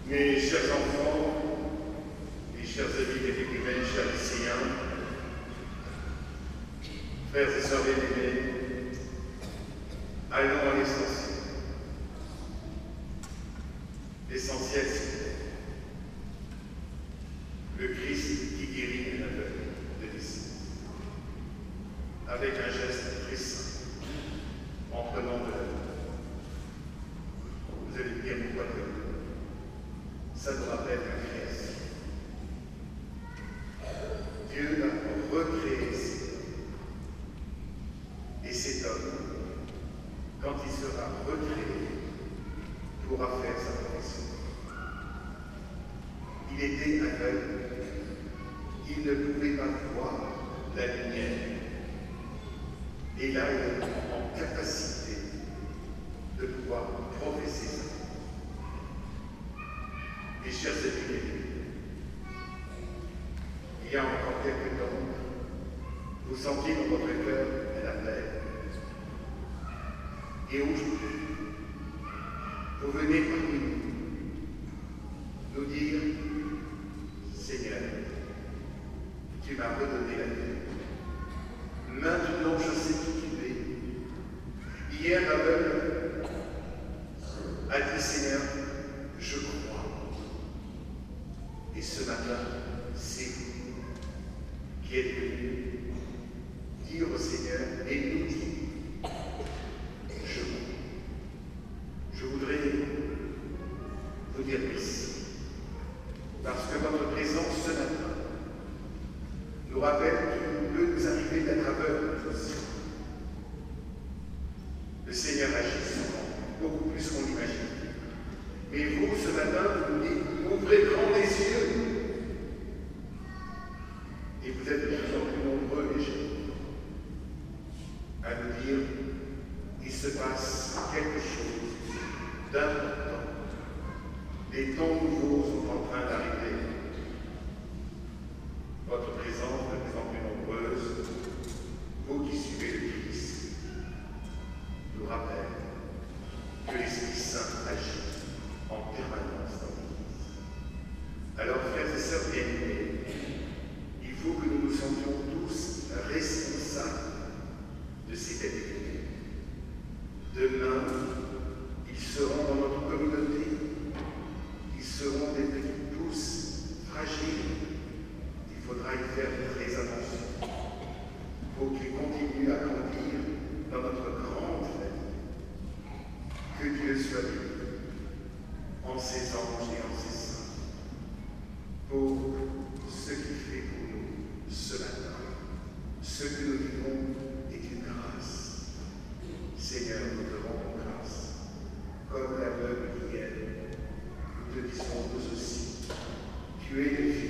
Mes chers enfants, mes chers amis des Écumènes, chers lycéens, frères et sœurs bien-aimés, allons à l'essentiel. L'essentiel, c'est le Christ qui guérit les aveugles de l'Église, avec un geste très simple, en prenant de la main. Vous allez me dire pourquoi ça nous rappelle la création. Dieu a recréé cet homme. Et cet homme, quand il sera recréé, pourra faire sa profession. Il était aveugle. Il ne pouvait pas voir la lumière. Et là, il est en capacité de pouvoir professer ça. Mes chers amis, il y a encore quelques temps, vous sentiez dans votre cœur la paix. Et aujourd'hui, vous venez parmi nous dire, Seigneur, tu m'as redonné la vie. Maintenant, je sais qui tu es. Hier, l'aveugle a dit, Seigneur, je crois. Et ce matin, c'est vous qui êtes venus dire au Seigneur et nous dire, je crois. Je voudrais vous dire merci. Parce que votre présence ce matin nous rappelle qu'il peut nous arriver d'être aveugles aussi. Le Seigneur agit souvent, beaucoup plus qu'on l'imagine. Mais vous, ce matin, vous nous dites, ouvrez grand les yeux. Et vous êtes de plus en plus nombreux, les jeunes, à nous dire, il se passe quelque chose d'important. Les temps nouveaux sont en train d'arriver. Votre présence de plus en plus nombreuse, vous qui suivez le Christ, nous rappelle que l'Esprit Saint agit en permanence dans l'Église. Alors, frères et sœurs bien-aimés, il faut que nous nous sentions tous responsables de ces événements. Demain, ils seront dans notre communauté, ils seront des petits pousses fragiles. Il faudra y faire très attention. Il faut qu'ils continuent à grandir dans notre grande famille. Que Dieu soit béni en ses anges et en ses saints pour ce qu'il fait pour nous ce matin. Ce que nous vivons est une grâce. Seigneur, nous te rendons grâce. Comme l'aveugle hier, nous te disons nous aussi, tu es le Fils